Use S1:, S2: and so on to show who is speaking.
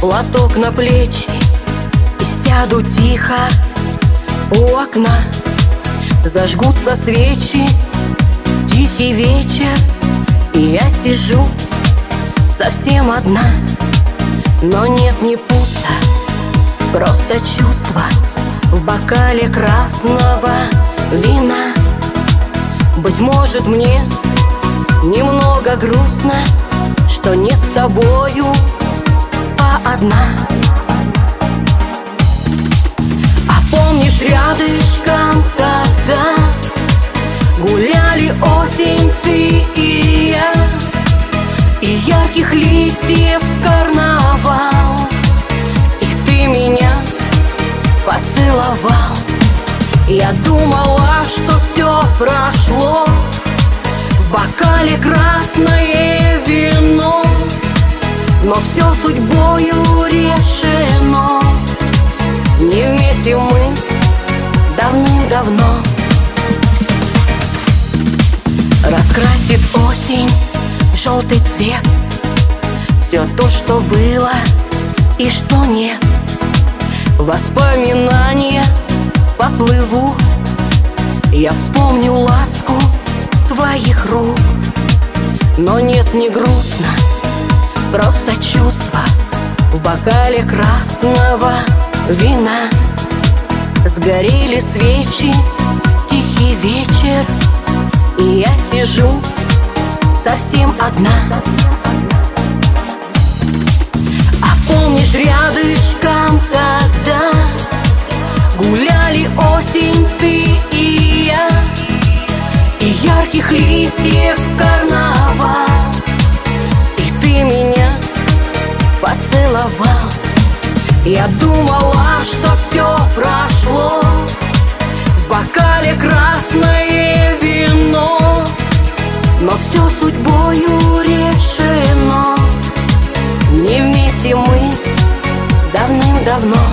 S1: платок на плечи и сяду тихо у окна. Зажгутся свечи, тихий вечер, и я сижу совсем одна. Но нет, не пусто, просто чувство в бокале красного вина. Быть может, мне немного грустно, что не с тобою, а одна. А помнишь, рядышком тогда гуляли осень, ты и я, и ярких листьев карнавал, и ты меня поцеловал. Я думала, что все прошло, в бокале красное вино, но все судьбою решено. Не вместе мы давным-давно. Раскрасит осень в желтый цвет все то, что было и что нет. Воспоминания поплывут, я вспомню ласку твоих рук. Но нет, не грустно, просто чувство в бокале красного вина. Сгорели свечи, тихий вечер, и я сижу совсем одна. А помнишь, рядышком тогда гуляли осень, ты и я, и ярких листьев карнавал, и ты меня поцеловал. Я думала, что все прошло, в бокале красное вино, но все судьбою решено. Не вместе мы давным-давно.